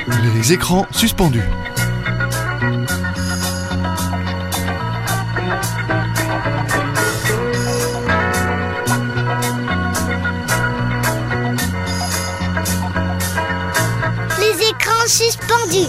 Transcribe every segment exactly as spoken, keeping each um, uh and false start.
Les écrans suspendus. Les écrans suspendus.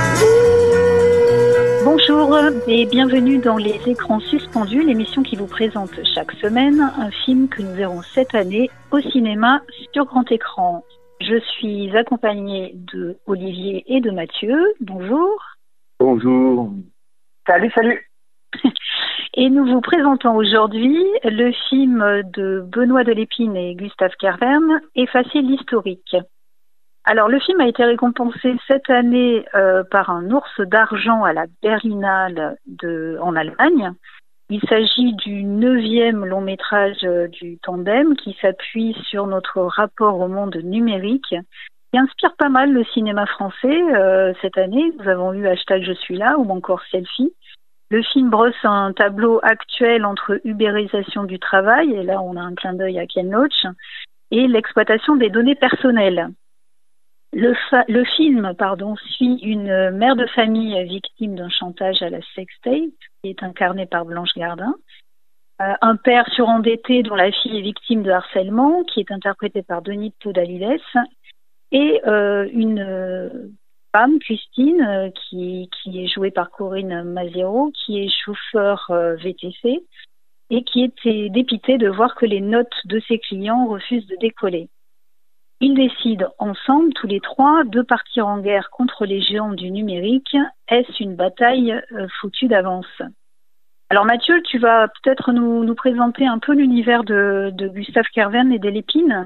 Bonjour et bienvenue dans Les écrans suspendus, l'émission qui vous présente chaque semaine un film que nous verrons cette année au cinéma sur grand écran. Je suis accompagnée de Olivier et de Mathieu. Bonjour. Bonjour. Salut, salut. Et nous vous présentons aujourd'hui le film de Benoît Delépine et Gustave Kervern, Effacer l'historique. Alors, le film a été récompensé cette année euh, par un ours d'argent à la Berlinale de, en Allemagne. Il s'agit du neuvième long métrage euh, du tandem qui s'appuie sur notre rapport au monde numérique, qui inspire pas mal le cinéma français euh, cette année. Nous avons eu Hashtag Je suis là ou encore Selfie. Le film brosse un tableau actuel entre ubérisation du travail, et là on a un clin d'œil à Ken Loach, et l'exploitation des données personnelles. Le, fa- le film pardon, suit une mère de famille victime d'un chantage à la sextape, qui est incarnée par Blanche Gardin, euh, un père surendetté dont la fille est victime de harcèlement, qui est interprété par Denis Podalides, et euh, une euh, femme, Christine, euh, qui, qui est jouée par Corinne Maziero, qui est chauffeur euh, V T C, et qui était dépitée de voir que les notes de ses clients refusent de décoller. Ils décident ensemble, tous les trois, de partir en guerre contre les géants du numérique. Est-ce une bataille euh, foutue d'avance? Alors Mathieu, tu vas peut-être nous, nous présenter un peu l'univers de, de Gustave Kervern et Delépine.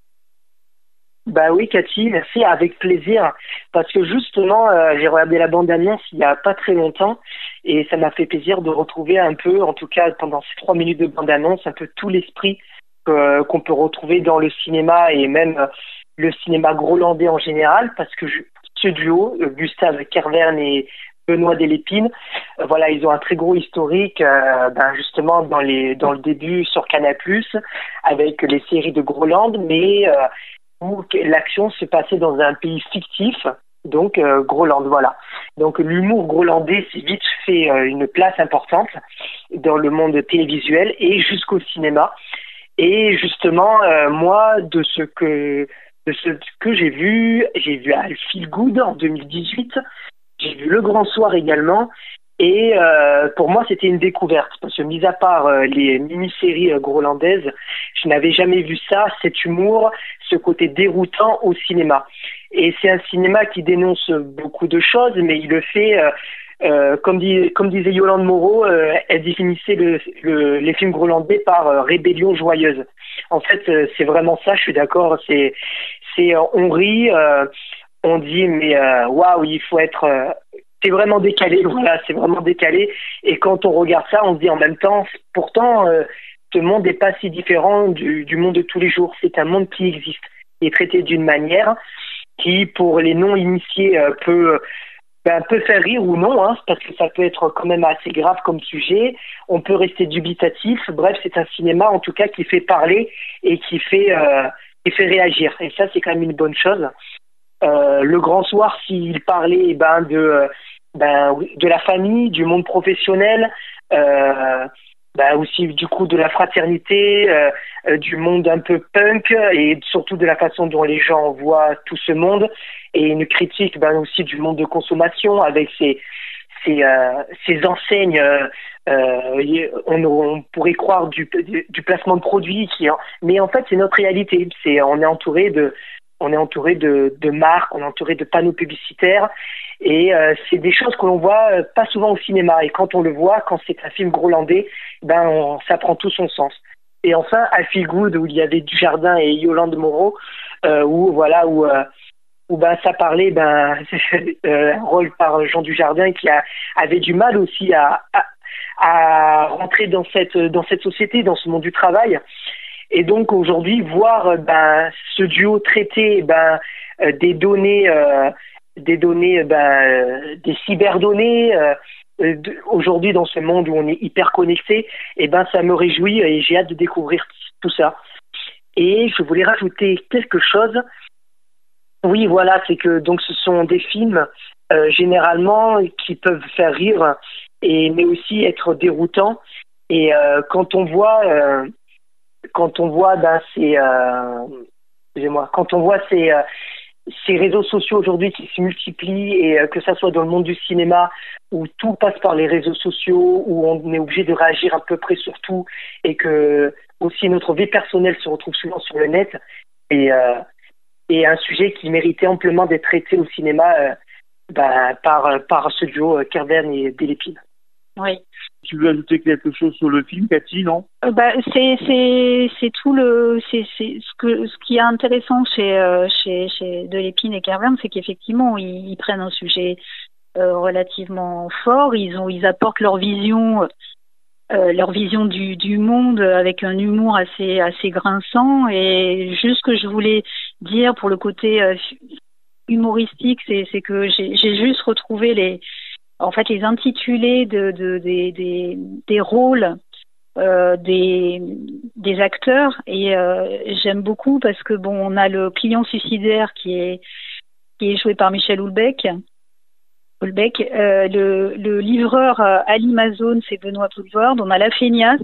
Bah oui, Cathy, merci, avec plaisir. Parce que justement, euh, j'ai regardé la bande-annonce il y a pas très longtemps et ça m'a fait plaisir de retrouver un peu, en tout cas pendant ces trois minutes de bande-annonce, un peu tout l'esprit Euh, qu'on peut retrouver dans le cinéma et même euh, le cinéma grolandais en général, parce que je, ce duo, euh, Gustave Kervern et Benoît Delépine, euh, voilà, ils ont un très gros historique, euh, ben justement dans les dans le début sur Canal plus, avec les séries de Groland, mais euh, où l'action se passait dans un pays fictif, donc euh, Groland, voilà. Donc l'humour grolandais s'est vite fait euh, une place importante dans le monde télévisuel et jusqu'au cinéma. Et justement, euh, moi, de ce que de ce que j'ai vu, j'ai vu I Feel Good en deux mille dix-huit, j'ai vu Le Grand Soir également, et euh, pour moi, c'était une découverte, parce que mis à part euh, les mini-séries euh, grolandaises, je n'avais jamais vu ça, cet humour, ce côté déroutant au cinéma. Et c'est un cinéma qui dénonce beaucoup de choses, mais il le fait... Euh, Euh, comme, dit, comme disait Yolande Moreau, euh, elle définissait le, le, les films grolandais par euh, rébellion joyeuse. En fait, euh, c'est vraiment ça, je suis d'accord. C'est, c'est, euh, on rit, euh, on dit, mais waouh, wow, il faut être... Euh, c'est vraiment décalé, voilà, c'est vraiment décalé. Et quand on regarde ça, on se dit en même temps, pourtant, euh, ce monde n'est pas si différent du, du monde de tous les jours. C'est un monde qui existe, qui est traité d'une manière qui, pour les non-initiés, euh, peut... Ben, peut faire rire ou non, hein, parce que ça peut être quand même assez grave comme sujet. On peut rester dubitatif. Bref, c'est un cinéma en tout cas qui fait parler et qui fait euh, qui fait réagir. Et ça, c'est quand même une bonne chose. Euh, le Grand Soir, s'il parlait ben de ben de la famille, du monde professionnel, euh, ben aussi du coup de la fraternité, euh, euh, du monde un peu punk et surtout de la façon dont les gens voient tout ce monde. Et une critique ben, aussi du monde de consommation avec ces, ces, euh, ces enseignes, euh, euh, on, on pourrait croire du, du, du placement de produits, qui, mais en fait c'est notre réalité. C'est, on est entouré de, on est entouré de, de marques, on est entouré de panneaux publicitaires, et euh, c'est des choses que l'on voit euh, pas souvent au cinéma. Et quand on le voit, quand c'est un film grolandais, ben on, ça prend tout son sens. Et enfin, I Feel Good, où il y avait Dujardin et Yolande Moreau, euh, où voilà où euh, où ben ça parlait ben euh, un rôle par Jean Dujardin qui a, avait du mal aussi à, à à rentrer dans cette dans cette société, dans ce monde du travail. Et donc aujourd'hui voir ben ce duo traiter ben euh, des données euh, des données ben euh, des cyberdonnées euh, de, aujourd'hui dans ce monde où on est hyper connecté, et ben ça me réjouit et j'ai hâte de découvrir tout ça. Et je voulais rajouter quelque chose. Oui, voilà, c'est que donc ce sont des films euh, généralement qui peuvent faire rire, et mais aussi être déroutants. Et euh, quand on voit, euh, quand on voit ben, ces, euh, excusez-moi, quand on voit ces euh, ces réseaux sociaux aujourd'hui qui se multiplient, et euh, que ça soit dans le monde du cinéma où tout passe par les réseaux sociaux, où on est obligé de réagir à peu près sur tout, et que aussi notre vie personnelle se retrouve souvent sur le net, et euh, et un sujet qui méritait amplement d'être traité au cinéma euh, bah, par, par ce duo euh, Kervern et Delépine. Oui. Tu veux ajouter quelque chose sur le film, Cathy, non? Euh, bah, c'est c'est c'est tout le c'est c'est ce que ce qui est intéressant chez euh, chez chez Delépine et Kervern, c'est qu'effectivement ils, ils prennent un sujet euh, relativement fort, ils ont ils apportent leur vision euh, leur vision du du monde avec un humour assez assez grinçant. Et juste ce que je voulais dire pour le côté euh, humoristique, c'est c'est que j'ai j'ai juste retrouvé les en fait les intitulés de, de des des des rôles euh, des des acteurs, et euh, j'aime beaucoup parce que bon, on a le client suicidaire qui est qui est joué par Michel Houellebecq. Houellebecq, euh, le le livreur euh, Ali Mazone, c'est Benoît Poelvoorde. On a la feignasse,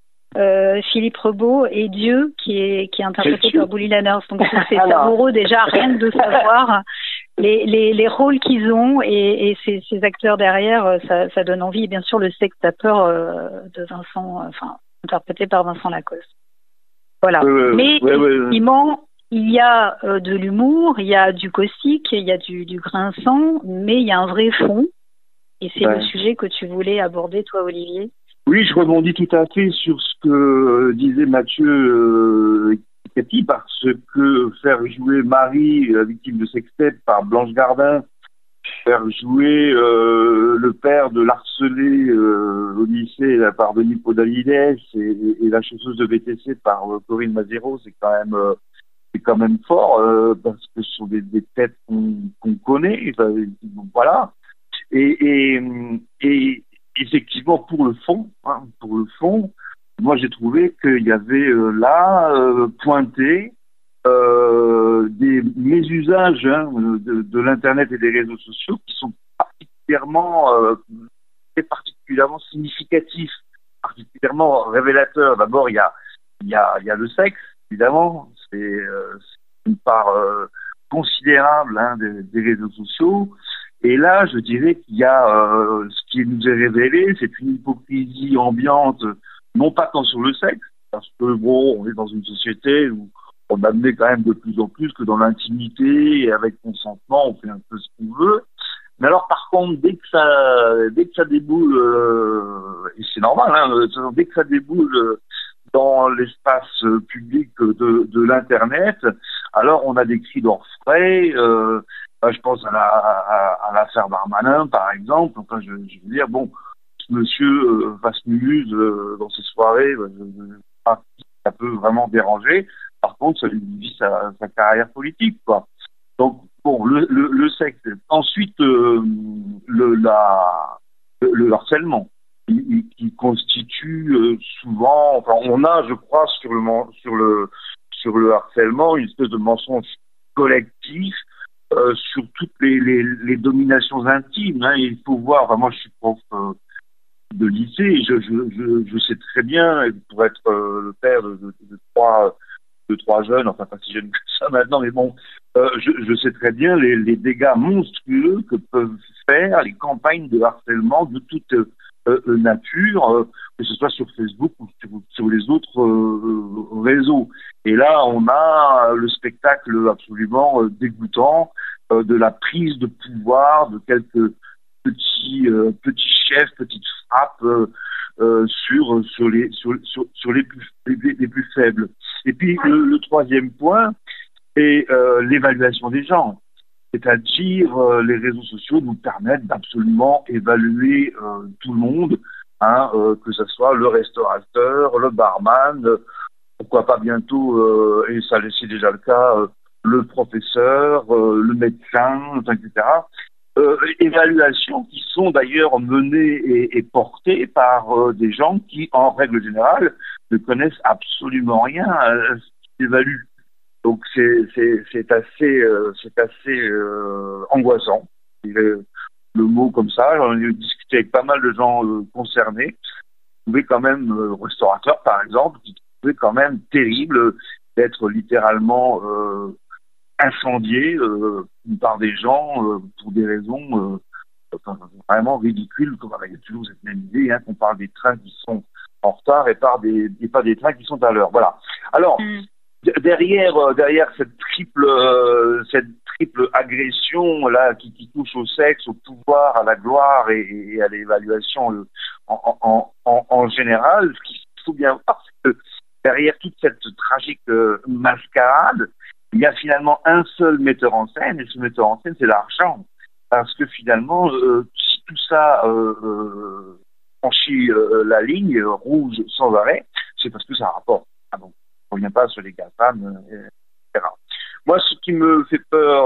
Euh, Philippe Rebaud, et Dieu qui est qui est interprété par Bouli Lanners. Donc c'est savoureux déjà rien que de savoir les les les rôles qu'ils ont, et, et ces, ces acteurs derrière, ça ça donne envie. Et bien sûr le sexe à peur euh, de Vincent, enfin interprété par Vincent Lacoste. Voilà. Ouais, ouais, Mais ouais, ouais, effectivement il y a euh, de l'humour, il y a du caustique, il y a du du grinçant, mais il y a un vrai fond. Et c'est ouais. le sujet que tu voulais aborder, toi, Olivier. Oui, je rebondis tout à fait sur ce que disait Mathieu euh, Cathy, parce que faire jouer Marie, la victime de sextape, par Blanche Gardin, faire jouer euh, le père de l'harcelé euh, au lycée là, par Denis Podalides, et, et la chasseuse de V T C par euh, Corinne Mazero, c'est quand même euh, c'est quand même fort, euh, parce que ce sont des, des têtes qu'on qu'on connaît, enfin, voilà. Et, et, et effectivement, pour le fond, hein, pour le fond, moi j'ai trouvé qu'il y avait euh, là euh, pointé euh, des mésusages hein, de, de l'internet et des réseaux sociaux qui sont particulièrement, euh, particulièrement significatifs, particulièrement révélateurs. D'abord, il y a, il y a, il y a le sexe, évidemment, c'est, euh, c'est une part euh, considérable hein, des, des réseaux sociaux. Et là, je dirais qu'il y a euh, ce qui nous est révélé, c'est une hypocrisie ambiante, non pas tant sur le sexe, parce que bon, on est dans une société où on admet quand même de plus en plus que dans l'intimité et avec consentement, on fait un peu ce qu'on veut. Mais alors, par contre, dès que ça, dès que ça déboule, euh, et c'est normal, hein, dès que ça déboule dans l'espace public de, de l'internet, alors on a des cris d'orfraie. Euh, je pense à la à, à l'affaire Darmanin, par exemple. Enfin, je, je veux dire, bon, ce monsieur euh, fasse muse euh, dans ses soirées, euh, je, je, pas si ça peut vraiment déranger. Par contre, ça lui vit sa, sa carrière politique, quoi. Donc, bon, le, le, le sexe. Ensuite, euh, le, la, le, le harcèlement, qui, qui constitue euh, souvent, enfin, on a, je crois, sur le, sur le, sur le harcèlement, une espèce de mensonge collectif euh, sur toutes les, les, les dominations intimes. Hein. Il faut voir, enfin, moi, je suis prof euh, de lycée, je, je, je, je sais très bien, pour être euh, le père de, de, de trois de trois jeunes, enfin pas si jeunes que ça maintenant, mais bon, euh, je, je sais très bien les, les dégâts monstrueux que peuvent faire les campagnes de harcèlement de toute euh, euh, nature, euh, que ce soit sur Facebook ou sur, sur les autres euh, réseaux. Et là, on a le spectacle absolument euh, dégoûtant euh, de la prise de pouvoir de quelques petits euh, petits chefs, petites frappes euh, euh, sur sur les sur sur, sur les plus les, les plus faibles. Et puis le, le troisième point est euh, l'évaluation des gens, c'est-à-dire euh, les réseaux sociaux nous permettent d'absolument évaluer euh, tout le monde, hein, euh, que ce soit le restaurateur, le barman, euh, pourquoi pas bientôt, euh, et ça c'est déjà le cas, euh, le professeur, euh, le médecin, et cetera. Euh, évaluations qui sont d'ailleurs menées et, et portées par euh, des gens qui, en règle générale, ne connaissent absolument rien à ce qu'ils évaluent. Donc c'est c'est c'est assez euh, c'est assez euh, angoissant. Le, le mot comme ça. J'en ai discuté avec pas mal de gens euh, concernés. Vous trouvez quand même euh, restaurateurs par exemple, qui trouvaient quand même terrible d'être littéralement euh, incendié euh, par des gens euh, pour des raisons euh, enfin, vraiment ridicules. Comme il y a toujours cette même idée hein, qu'on parle des trains qui sont en retard et, par des, et pas des trains qui sont à l'heure. Voilà. Alors mm. d- derrière euh, derrière cette triple euh, cette triple agression là qui, qui touche au sexe, au pouvoir, à la gloire et, et à l'évaluation euh, en, en, en, en général, ce qu'il faut bien voir, c'est que derrière toute cette tragique euh, mascarade, il y a finalement un seul metteur en scène, et ce metteur en scène, c'est l'argent. Parce que finalement, euh, si tout ça euh, euh, franchit euh, la ligne euh, rouge sans arrêt, c'est parce que ça rapporte. Ah bon, on ne revient pas sur les GAFAM, euh, et cetera. Moi, ce qui me fait peur,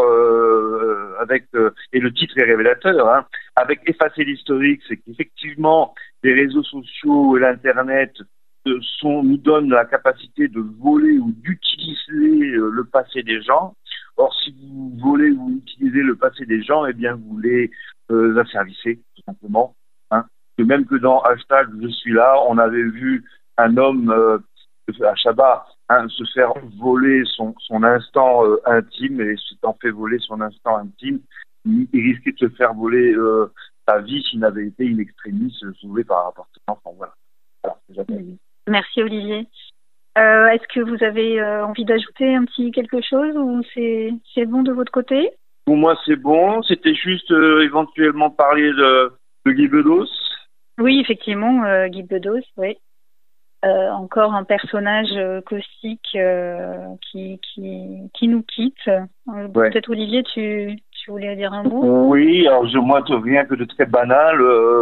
euh, avec euh, et le titre est révélateur, hein, avec effacer l'historique, c'est qu'effectivement, les réseaux sociaux et l'Internet Sont, nous donne la capacité de voler ou d'utiliser euh, le passé des gens. Or, si vous volez ou utilisez le passé des gens, eh bien, vous les euh, asservissez, tout simplement. Hein. Et même que dans hashtag Je suis là, on avait vu un homme euh, à Chabat hein, se faire voler son, son instant euh, intime, et s'étant fait voler son instant intime, il, il risquait de se faire voler euh, sa vie s'il n'avait été in extremis sauvé par un appartement. Enfin, voilà. Voilà, c'est jamais... Merci Olivier. Euh, est-ce que vous avez euh, envie d'ajouter un petit quelque chose ou c'est, c'est bon de votre côté? Pour moi c'est bon, c'était juste euh, éventuellement parler de, de Guy Bedos. Oui, effectivement, euh, Guy Bedos, oui. Euh, encore un personnage euh, caustique euh, qui, qui, qui nous quitte. Euh, ouais. Peut-être Olivier, tu, tu voulais dire un mot? Oui, alors je, moi rien que de très banal,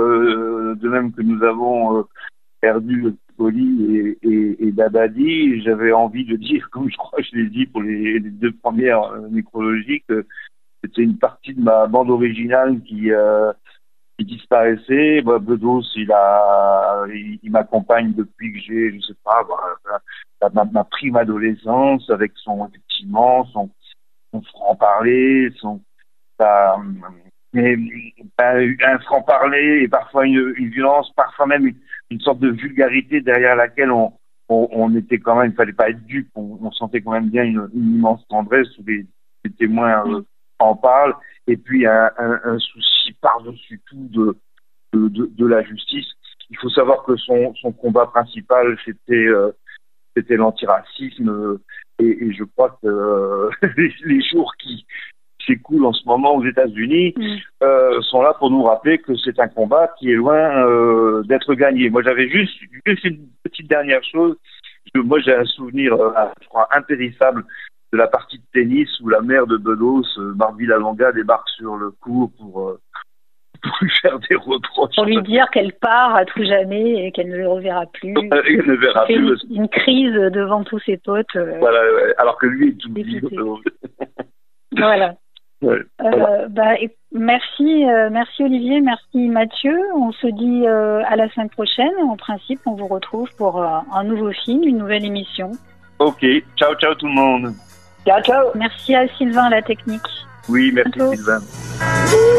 euh, de même que nous avons euh, perdu Poli et, et, et Dabadi, j'avais envie de dire, comme je crois que je l'ai dit pour les, les deux premières euh, nécrologiques, que c'était une partie de ma bande originale qui, euh, qui disparaissait. Bah, Bedos, il a, il, il m'accompagne depuis que j'ai, je sais pas, bah, ma, ma prime adolescence, avec son, effectivement, son, son franc-parler, son, sa, mais, ben, un franc-parler et parfois une, une violence, parfois même une, une sorte de vulgarité derrière laquelle on, on, on était quand même, il fallait pas être dupe, on, on sentait quand même bien une, une immense tendresse où les, les témoins euh, en parlent, et puis un, un, un souci par-dessus tout de, de, de, de la justice. Il faut savoir que son, son combat principal, c'était, euh, c'était l'antiracisme, euh, et, et je crois que euh, les, les jours qui s'écoulent en ce moment aux États-Unis mmh. euh, sont là pour nous rappeler que c'est un combat qui est loin euh, d'être gagné. Moi, j'avais juste, juste une petite dernière chose. Je, moi, j'ai un souvenir, euh, je crois, impérissable de la partie de tennis où la mère de Bedos, euh, Barbie Lalonga, débarque sur le court pour, euh, pour lui faire des reproches. Pour lui dire qu'elle part à tout jamais et qu'elle ne le reverra plus. Elle ne verra plus. Une, une crise devant tous ses potes. Euh, voilà, ouais. Alors que lui est tout dit. Voilà. Ouais, voilà. Euh, bah, et merci, euh, merci Olivier, merci Mathieu. On se dit euh, à la semaine prochaine. En principe, on vous retrouve pour euh, un nouveau film, une nouvelle émission. Ok, ciao, ciao tout le monde. Ciao, ciao. Merci à Sylvain, la technique. Oui, merci Bientôt. Sylvain.